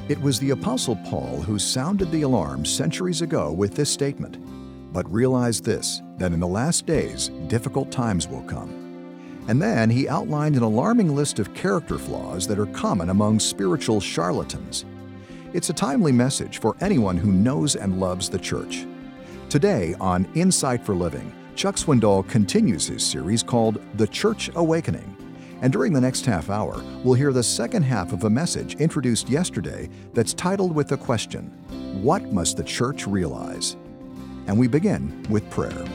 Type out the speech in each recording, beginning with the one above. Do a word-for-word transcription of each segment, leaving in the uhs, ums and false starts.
It was the Apostle Paul who sounded the alarm centuries ago with this statement, "But realize this, that in the last days difficult times will come." And then he outlined an alarming list of character flaws that are common among spiritual charlatans. It's a timely message for anyone who knows and loves the church. Today on Insight for Living, Chuck Swindoll continues his series called The Church Awakening. And during the next half hour, we'll hear the second half of a message introduced yesterday that's titled with the question, "What must the church realize?" And we begin with prayer.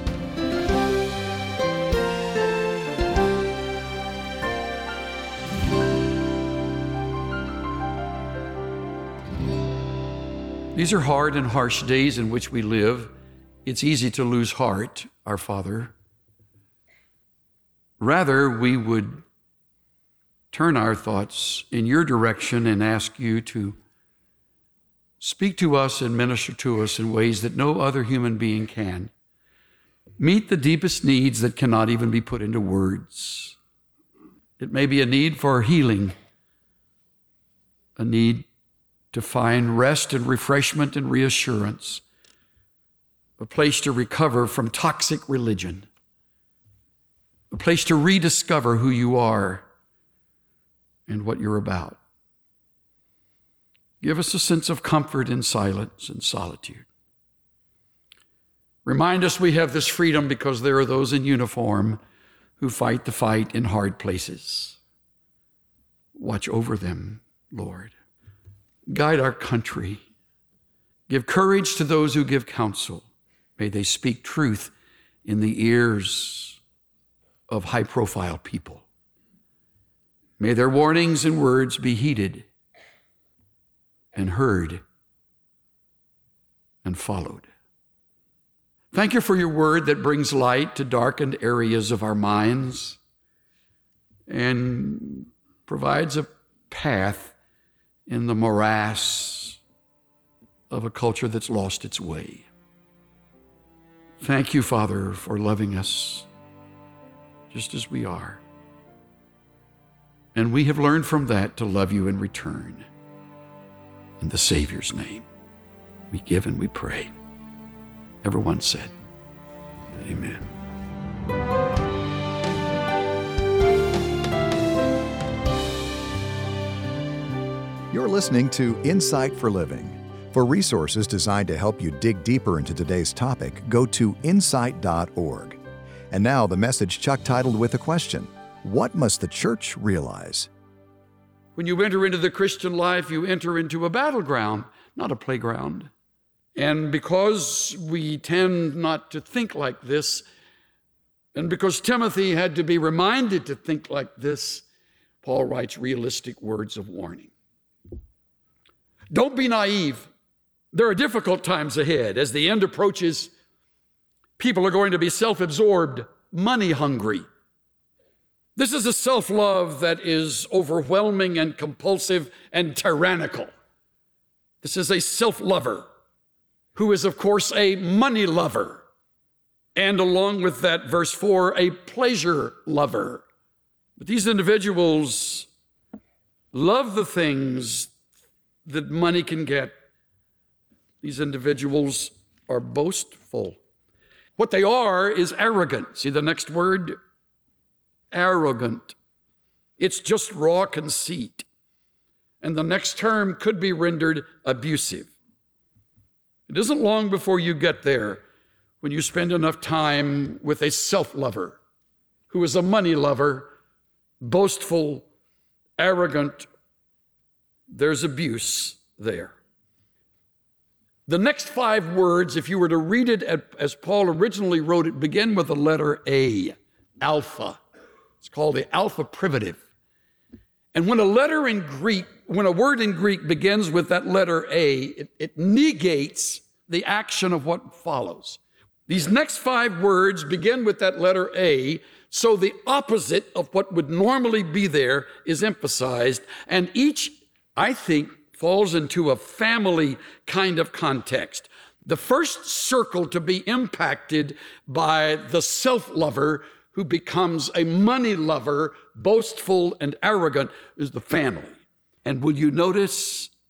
These are hard and harsh days in which we live. It's easy to lose heart, our Father. Rather, we would turn our thoughts in your direction and ask you to speak to us and minister to us in ways that no other human being can. Meet the deepest needs that cannot even be put into words. It may be a need for healing, a need to find rest and refreshment and reassurance, a place to recover from toxic religion, a place to rediscover who you are and what you're about. Give us a sense of comfort in silence and solitude. Remind us we have this freedom because there are those in uniform who fight the fight in hard places. Watch over them, Lord. Guide our country. Give courage to those who give counsel. May they speak truth in the ears of high-profile people. May their warnings and words be heeded and heard and followed. Thank you for your word that brings light to darkened areas of our minds and provides a path in the morass of a culture that's lost its way. Thank you, Father, for loving us just as we are. And we have learned from that to love you in return. In the Savior's name, we give and we pray. Everyone said, amen. You're listening to Insight for Living. For resources designed to help you dig deeper into today's topic, go to insight dot org. And now the message Chuck titled with a question, "What must the church realize?" When you enter into the Christian life, you enter into a battleground, not a playground. And because we tend not to think like this, and because Timothy had to be reminded to think like this, Paul writes realistic words of warning. Don't be naive. There are difficult times ahead. As the end approaches, people are going to be self-absorbed, money-hungry. This is a self-love that is overwhelming and compulsive and tyrannical. This is a self-lover who is, of course, a money lover. And along with that, verse four, a pleasure lover. But these individuals love the things that money can get. These individuals are boastful. What they are is arrogant. See the next word? Arrogant. It's just raw conceit. And the next term could be rendered abusive. It isn't long before you get there when you spend enough time with a self-lover who is a money lover, boastful, arrogant. There's abuse there. The next five words, if you were to read it as Paul originally wrote it, begin with the letter A, alpha. It's called the alpha privative. And when a letter in Greek, when a word in Greek begins with that letter A, it, it negates the action of what follows. These next five words begin with that letter A, so the opposite of what would normally be there is emphasized, and each, I think, falls into a family kind of context. The first circle to be impacted by the self-lover who becomes a money lover, boastful and arrogant, is the family. And will you notice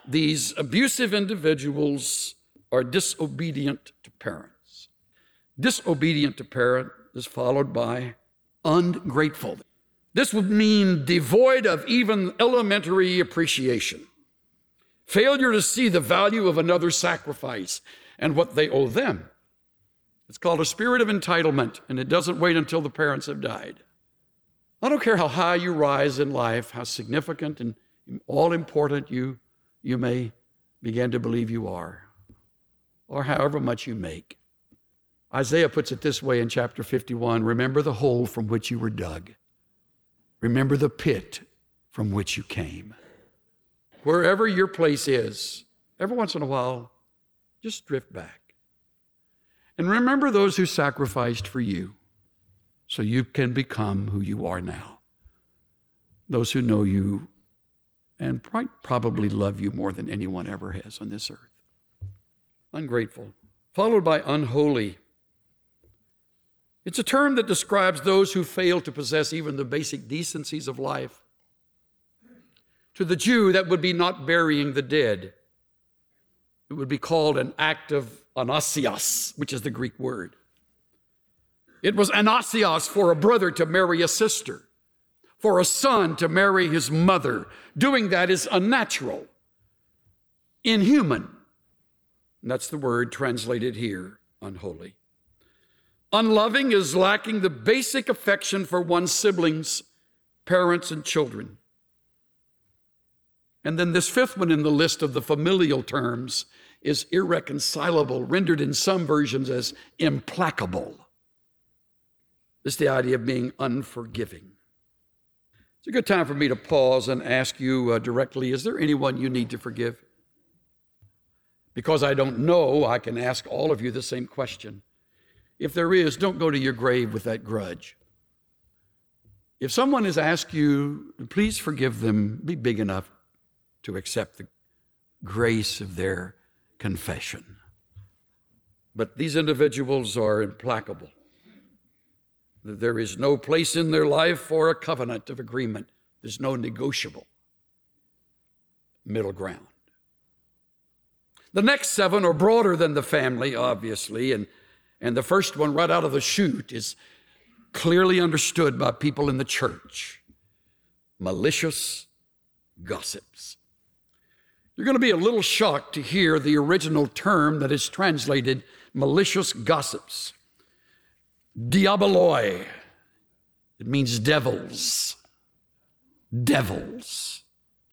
these abusive individuals are disobedient to parents. Disobedient to parent is followed by ungrateful. This would mean devoid of even elementary appreciation. Failure to see the value of another's sacrifice and what they owe them. It's called a spirit of entitlement, and it doesn't wait until the parents have died. I don't care how high you rise in life, how significant and all-important you, you may begin to believe you are, or however much you make. Isaiah puts it this way in chapter fifty-one, remember the hole from which you were dug. Remember the pit from which you came. Wherever your place is, every once in a while, just drift back. And remember those who sacrificed for you so you can become who you are now. Those who know you and probably love you more than anyone ever has on this earth. Ungrateful, followed by unholy. It's a term that describes those who fail to possess even the basic decencies of life. To the Jew, that would be not burying the dead. It would be called an act of anasios, which is the Greek word. It was anasios for a brother to marry a sister, for a son to marry his mother. Doing that is unnatural, inhuman. And that's the word translated here, unholy. Unloving is lacking the basic affection for one's siblings, parents, and children. And then this fifth one in the list of the familial terms is irreconcilable, rendered in some versions as implacable. It's the idea of being unforgiving. It's a good time for me to pause and ask you uh, directly, is there anyone you need to forgive? Because I don't know, I can ask all of you the same question. If there is, don't go to your grave with that grudge. If someone has asked you, please forgive them, be big enough to accept the grace of their confession. But these individuals are implacable. There is no place in their life for a covenant of agreement. There's no negotiable middle ground. The next seven are broader than the family, obviously, and, and the first one right out of the chute is clearly understood by people in the church. Malicious gossips. You're going to be a little shocked to hear the original term that is translated malicious gossips. Diaboloi. It means devils. Devils.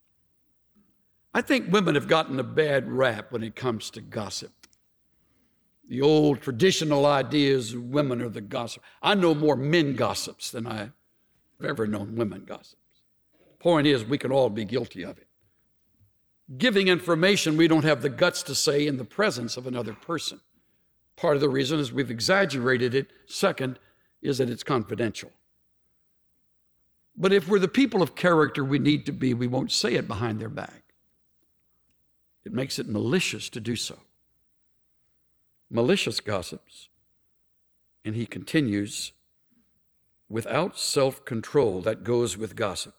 I think women have gotten a bad rap when it comes to gossip. The old traditional ideas of women are the gossip. I know more men gossips than I've ever known women gossips. Point is, we can all be guilty of it. Giving information we don't have the guts to say in the presence of another person. Part of the reason is we've exaggerated it. Second is that it's confidential. But if we're the people of character we need to be, we won't say it behind their back. It makes it malicious to do so. Malicious gossips. And he continues, without self-control, that goes with gossip.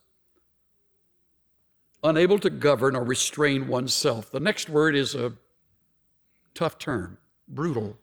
Unable to govern or restrain oneself. The next word is a tough term, brutal.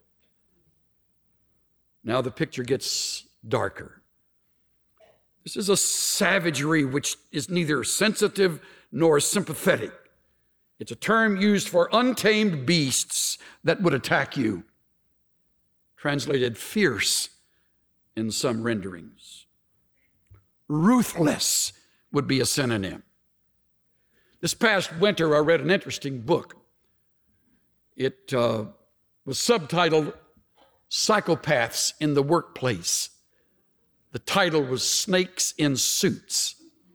Now the picture gets darker. This is a savagery which is neither sensitive nor sympathetic. It's a term used for untamed beasts that would attack you. Translated fierce in some renderings. Ruthless would be a synonym. This past winter, I read an interesting book. It uh, was subtitled Psychopaths in the Workplace. The title was Snakes in Suits.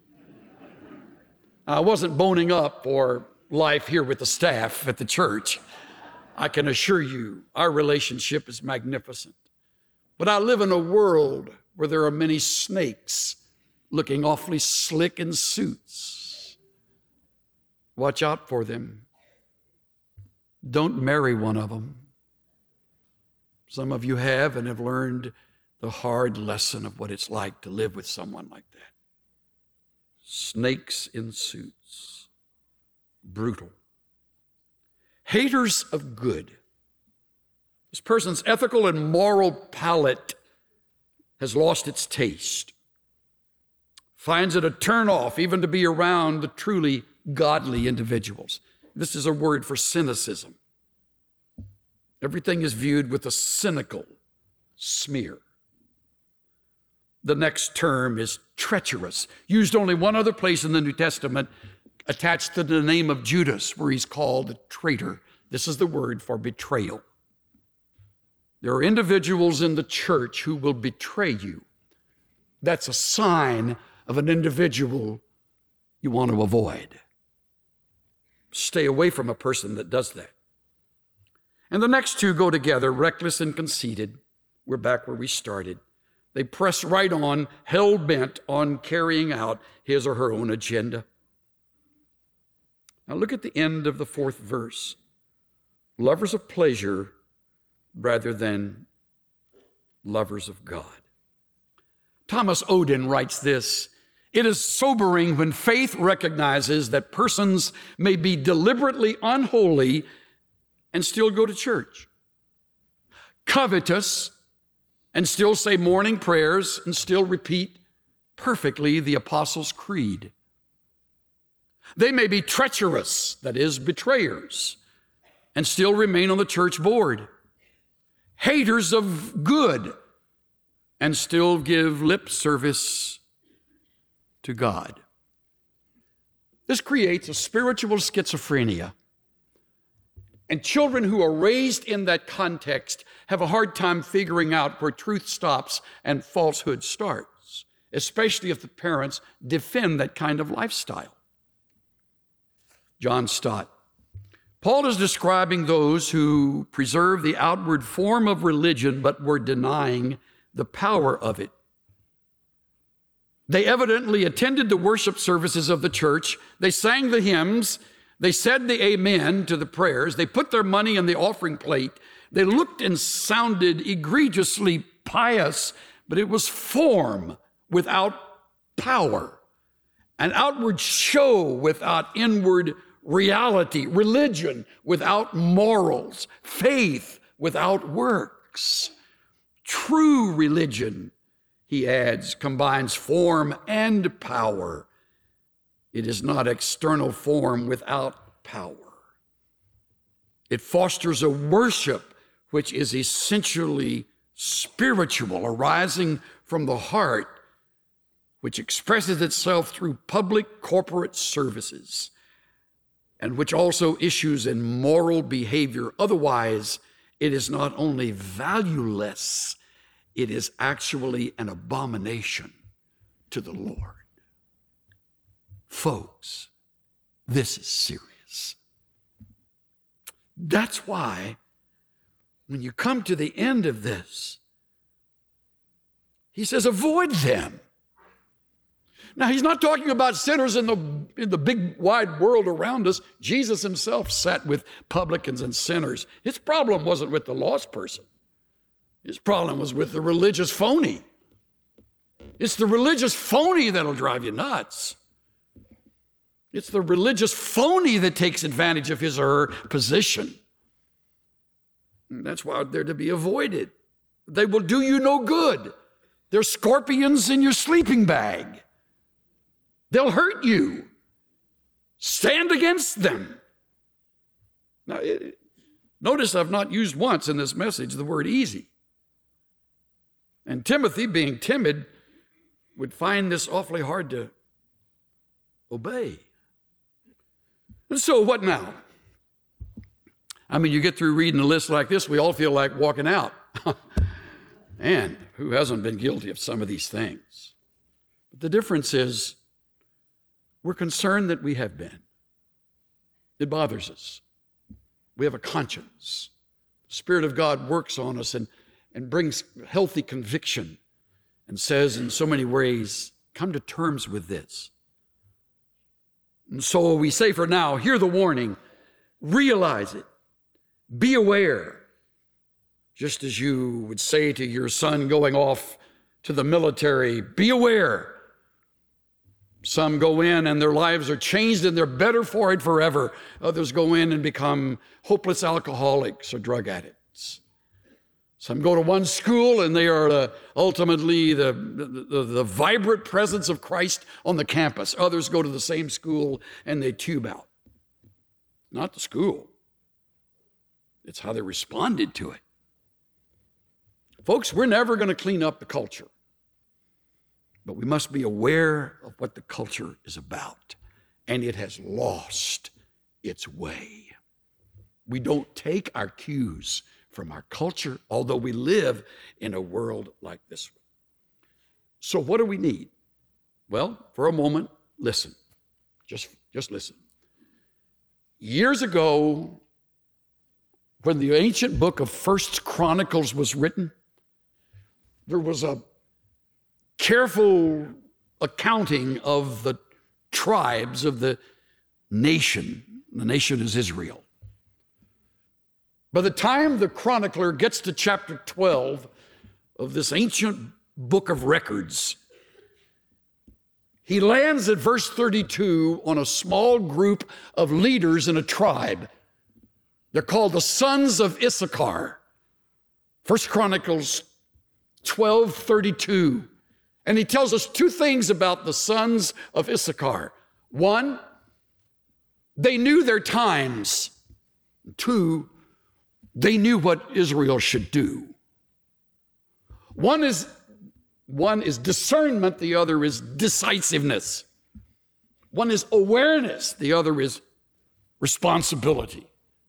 I wasn't boning up for life here with the staff at the church. I can assure you, our relationship is magnificent. But I live in a world where there are many snakes looking awfully slick in suits. Watch out for them. Don't marry one of them. Some of you have and have learned the hard lesson of what it's like to live with someone like that. Snakes in suits. Brutal. haters of good. This person's ethical and moral palate has lost its taste, finds it a turn-off even to be around the truly godly individuals. This is a word for cynicism. Everything is viewed with a cynical smear. The next term is treacherous, used only one other place in the New Testament, attached to the name of Judas, where he's called a traitor. This is the word for betrayal. There are individuals in the church who will betray you. That's a sign of an individual you want to avoid. Stay away from a person that does that. And the next two go together, reckless and conceited. We're back where we started. They press right on, hell-bent on carrying out his or her own agenda. Now look at the end of the fourth verse. Lovers of pleasure rather than lovers of God. Thomas Oden writes this: it is sobering when faith recognizes that persons may be deliberately unholy and still go to church, covetous and still say morning prayers and still repeat perfectly the Apostles' Creed. They may be treacherous, that is, betrayers, and still remain on the church board, haters of good, and still give lip service to God. This creates a spiritual schizophrenia. And children who are raised in that context have a hard time figuring out where truth stops and falsehood starts, especially if the parents defend that kind of lifestyle. John Stott. Paul is describing those who preserve the outward form of religion but were denying the power of it. They evidently attended the worship services of the church. They sang the hymns. They said the amen to the prayers. They put their money in the offering plate. They looked and sounded egregiously pious, but it was form without power, an outward show without inward reality, religion without morals, faith without works. True religion, he adds, combines form and power. It is not external form without power. It fosters a worship which is essentially spiritual, arising from the heart, which expresses itself through public corporate services, and which also issues in moral behavior. Otherwise, it is not only valueless, it is actually an abomination to the Lord. Folks, this is serious. That's why when you come to the end of this, he says, avoid them. Now, he's not talking about sinners in the, in the big wide world around us. Jesus himself sat with publicans and sinners. His problem wasn't with the lost person. His problem was with the religious phony. It's the religious phony that'll drive you nuts. It's the religious phony that takes advantage of his or her position. And that's why they're to be avoided. They will do you no good. They're scorpions in your sleeping bag. They'll hurt you. Stand against them. Now, it, notice I've not used once in this message the word easy. And Timothy, being timid, would find this awfully hard to obey. And so what now? I mean, you get through reading a list like this, we all feel like walking out. And who hasn't been guilty of some of these things? But the difference is we're concerned that we have been. It bothers us. We have a conscience. The Spirit of God works on us and, and brings healthy conviction and says in so many ways, come to terms with this. And so we say for now, hear the warning, realize it, be aware. Just as you would say to your son going off to the military, be aware. Some go in and their lives are changed and they're better for it forever. Others go in and become hopeless alcoholics or drug addicts. Some go to one school and they are uh, ultimately the, the, the vibrant presence of Christ on the campus. Others go to the same school and they tube out. Not the school. It's how they responded to it. Folks, we're never going to clean up the culture. But we must be aware of what the culture is about. And it has lost its way. We don't take our cues from our culture, although we live in a world like this one. So what do we need? Well, for a moment, listen. Just, just listen. Years ago, when the ancient book of First Chronicles was written, there was a careful accounting of the tribes of the nation. The nation is Israel. By the time the chronicler gets to chapter twelve of this ancient book of records, he lands at verse thirty-two on a small group of leaders in a tribe. They're called the sons of Issachar. First Chronicles twelve thirty-two. And he tells us two things about the sons of Issachar. One, they knew their times. Two, they knew what Israel should do. One is, one is discernment, the other is decisiveness. One is awareness, the other is responsibility.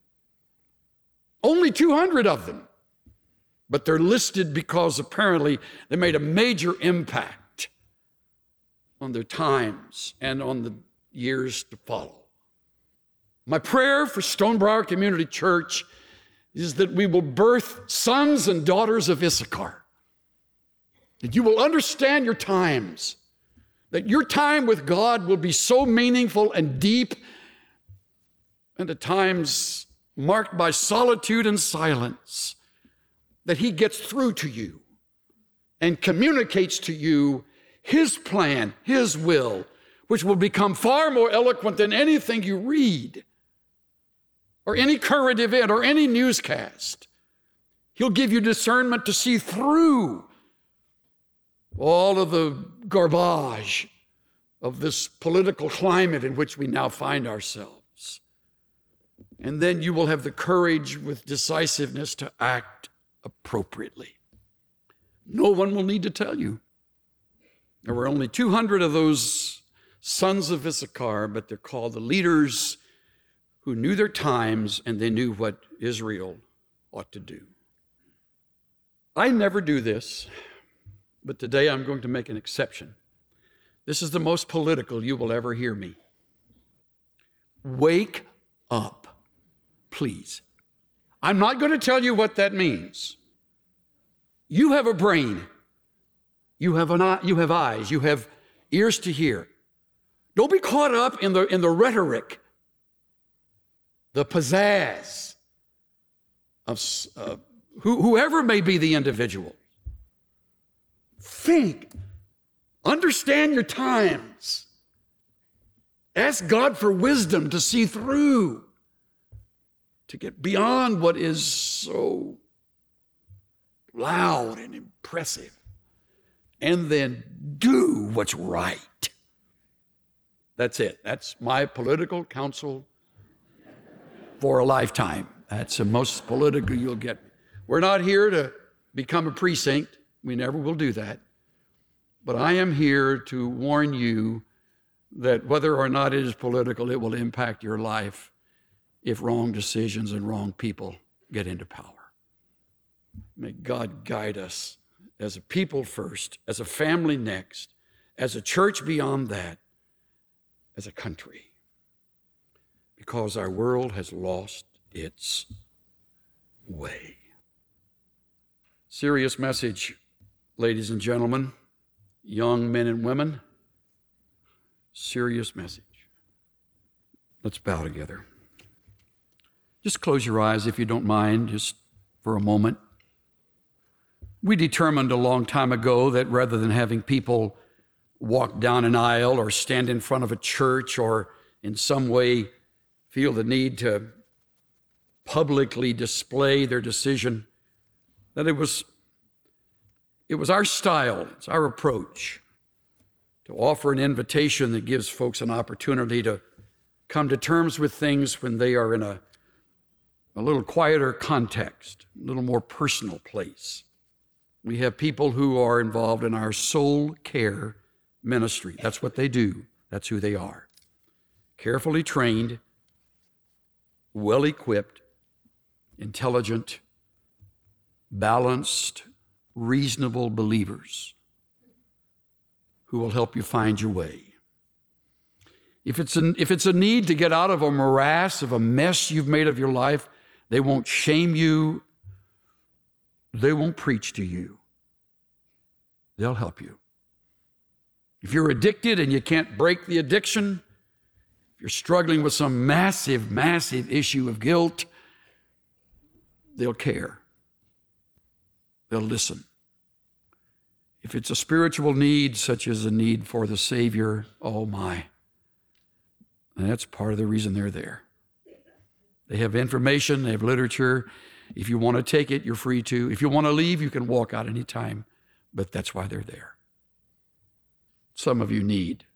Only two hundred of them. But they're listed because apparently they made a major impact on their times and on the years to follow. My prayer for Stonebriar Community Church is that we will birth sons and daughters of Issachar, that you will understand your times, that your time with God will be so meaningful and deep, and at times marked by solitude and silence, that he gets through to you and communicates to you his plan, his will, which will become far more eloquent than anything you read or any current event or any newscast. He'll give you discernment to see through all of the garbage of this political climate in which we now find ourselves. And then you will have the courage with decisiveness to act appropriately. No one will need to tell you. There were only two hundred of those sons of Issachar, but they're called the leaders who knew their times and they knew what Israel ought to do. I never do this, but today I'm going to make an exception. This is the most political you will ever hear me. Wake up, please. I'm not going to tell you what that means. You have a brain. You have an eye, you have eyes. You have ears to hear. Don't be caught up in the, in the rhetoric, the pizzazz of uh, who, whoever may be the individual. Think. Understand your times. Ask God for wisdom to see through, to get beyond what is so loud and impressive, and then do what's right. That's it. That's my political counsel for a lifetime. That's the most political you'll get. We're not here to become a precinct. We never will do that. But I am here to warn you that whether or not it is political, it will impact your life if wrong decisions and wrong people get into power. May God guide us as a people first, as a family next, as a church beyond that, as a country, because our world has lost its way. Serious message, ladies and gentlemen, young men and women. Serious message. Let's bow together. Just close your eyes if you don't mind, just for a moment. We determined a long time ago that rather than having people walk down an aisle or stand in front of a church or in some way feel the need to publicly display their decision, that it was, it was our style, it's our approach to offer an invitation that gives folks an opportunity to come to terms with things when they are in a, a little quieter context, a little more personal place. We have people who are involved in our soul care ministry. That's what they do. That's who they are. Carefully trained, well-equipped, intelligent, balanced, reasonable believers who will help you find your way. If it's, an, if it's a need to get out of a morass, of a mess you've made of your life, they won't shame you. They won't preach to you. They'll help you. If you're addicted and you can't break the addiction, if you're struggling with some massive, massive issue of guilt, they'll care. They'll listen. If it's a spiritual need, such as a need for the Savior, oh my, and that's part of the reason they're there. They have information, they have literature. If you want to take it, you're free to. If you want to leave, you can walk out anytime, but that's why they're there. Some of you need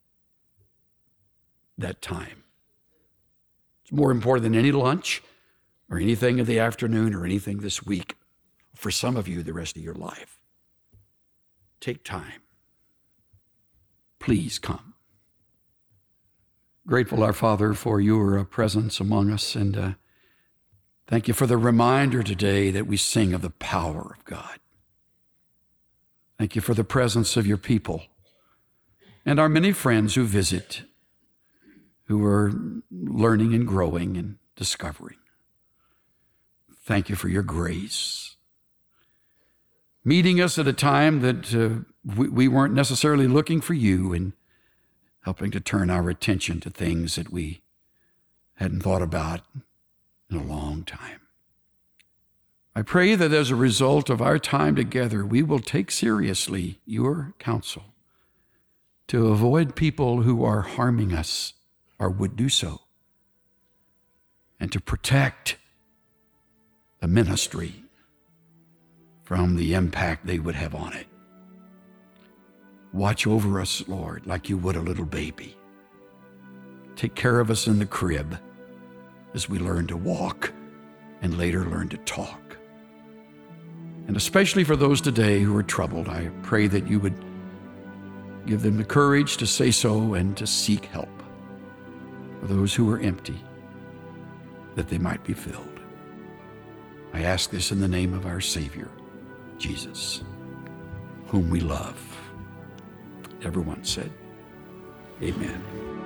that time. It's more important than any lunch or anything in the afternoon or anything this week. For some of you, the rest of your life. Take time. Please come. Grateful, our Father, for your presence among us, and uh, thank you for the reminder today that we sing of the power of God. Thank you for the presence of your people and our many friends who visit, who are learning and growing and discovering. Thank you for your grace, meeting us at a time that uh, we, we weren't necessarily looking for you, and helping to turn our attention to things that we hadn't thought about in a long time. I pray that as a result of our time together, we will take seriously your counsel to avoid people who are harming us or would do so, and to protect the ministry from the impact they would have on it. Watch over us, Lord, like you would a little baby. Take care of us in the crib as we learn to walk and later learn to talk. And especially for those today who are troubled, I pray that you would give them the courage to say so and to seek help. For those who are empty, that they might be filled. I ask this in the name of our Savior, Jesus, whom we love. Everyone said, amen.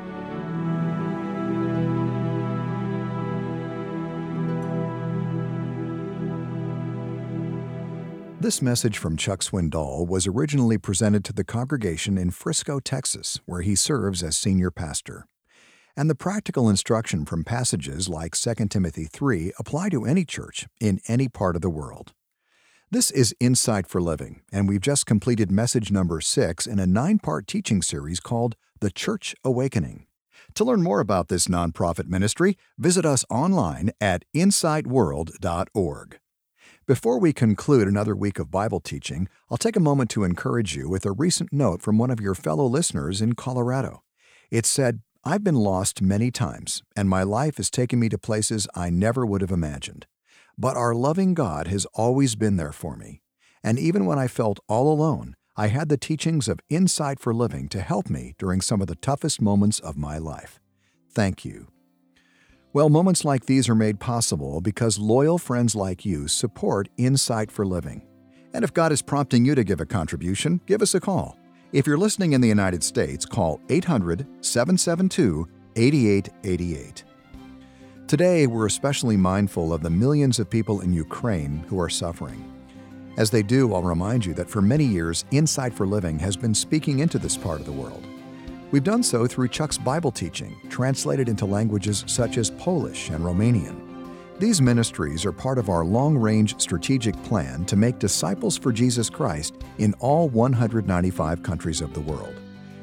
This message from Chuck Swindoll was originally presented to the congregation in Frisco, Texas, where he serves as senior pastor. And the practical instruction from passages like Second Timothy three apply to any church in any part of the world. This is Insight for Living, and we've just completed message number six in a nine-part teaching series called The Church Awakening. To learn more about this nonprofit ministry, visit us online at insight world dot org. Before we conclude another week of Bible teaching, I'll take a moment to encourage you with a recent note from one of your fellow listeners in Colorado. It said, "I've been lost many times, and my life has taken me to places I never would have imagined. But our loving God has always been there for me. And even when I felt all alone, I had the teachings of Insight for Living to help me during some of the toughest moments of my life. Thank you." Well, moments like these are made possible because loyal friends like you support Insight for Living. And if God is prompting you to give a contribution, give us a call. If you're listening in the United States, call eight hundred, seven seven two, eight eight eight eight. Today, we're especially mindful of the millions of people in Ukraine who are suffering. As they do, I'll remind you that for many years, Insight for Living has been speaking into this part of the world. We've done so through Chuck's Bible teaching, translated into languages such as Polish and Romanian. These ministries are part of our long-range strategic plan to make disciples for Jesus Christ in all one hundred ninety-five countries of the world.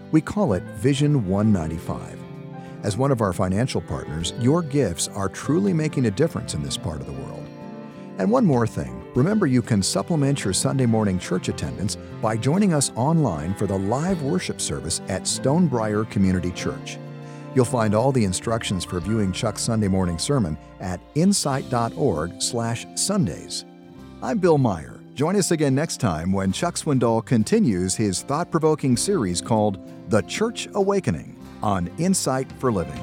We call it Vision one ninety-five. As one of our financial partners, your gifts are truly making a difference in this part of the world. And one more thing, remember you can supplement your Sunday morning church attendance by joining us online for the live worship service at Stonebriar Community Church. You'll find all the instructions for viewing Chuck's Sunday morning sermon at insight.org slash Sundays. I'm Bill Meyer. Join us again next time when Chuck Swindoll continues his thought-provoking series called The Church Awakening on Insight for Living.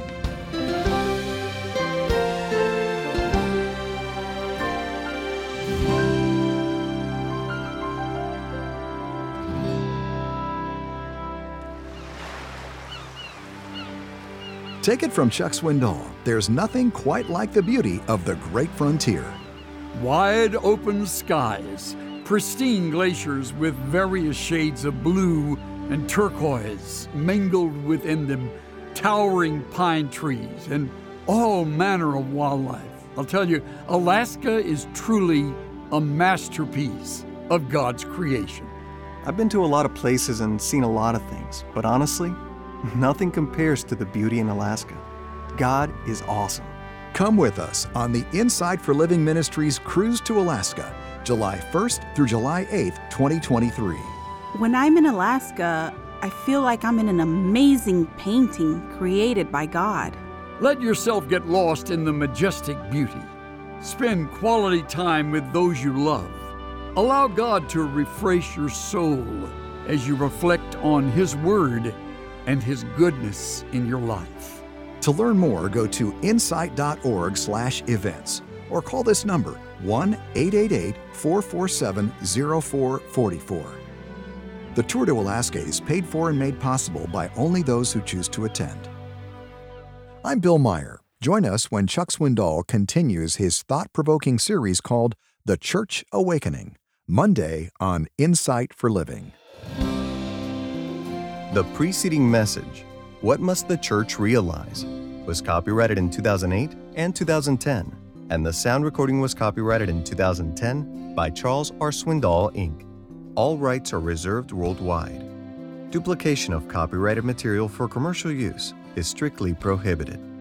Take it from Chuck Swindoll, there's nothing quite like the beauty of the great frontier. Wide open skies, pristine glaciers with various shades of blue and turquoise mingled within them, towering pine trees, and all manner of wildlife. I'll tell you, Alaska is truly a masterpiece of God's creation. I've been to a lot of places and seen a lot of things, but honestly, nothing compares to the beauty in Alaska. God is awesome. Come with us on the Insight for Living Ministries Cruise to Alaska, July first through July eighth, twenty twenty-three. When I'm in Alaska, I feel like I'm in an amazing painting created by God. Let yourself get lost in the majestic beauty. Spend quality time with those you love. Allow God to refresh your soul as you reflect on His Word and His goodness in your life. To learn more, go to insight.org slash events or call this number one eight eight eight, four four seven, zero four four four. The tour to Alaska is paid for and made possible by only those who choose to attend. I'm Bill Meyer. Join us when Chuck Swindoll continues his thought-provoking series called The Church Awakening, Monday on Insight for Living. The preceding message, What Must the Church Realize?, was copyrighted in two thousand eight and two thousand ten, and the sound recording was copyrighted in two thousand ten by Charles R. Swindoll, Incorporated. All rights are reserved worldwide. Duplication of copyrighted material for commercial use is strictly prohibited.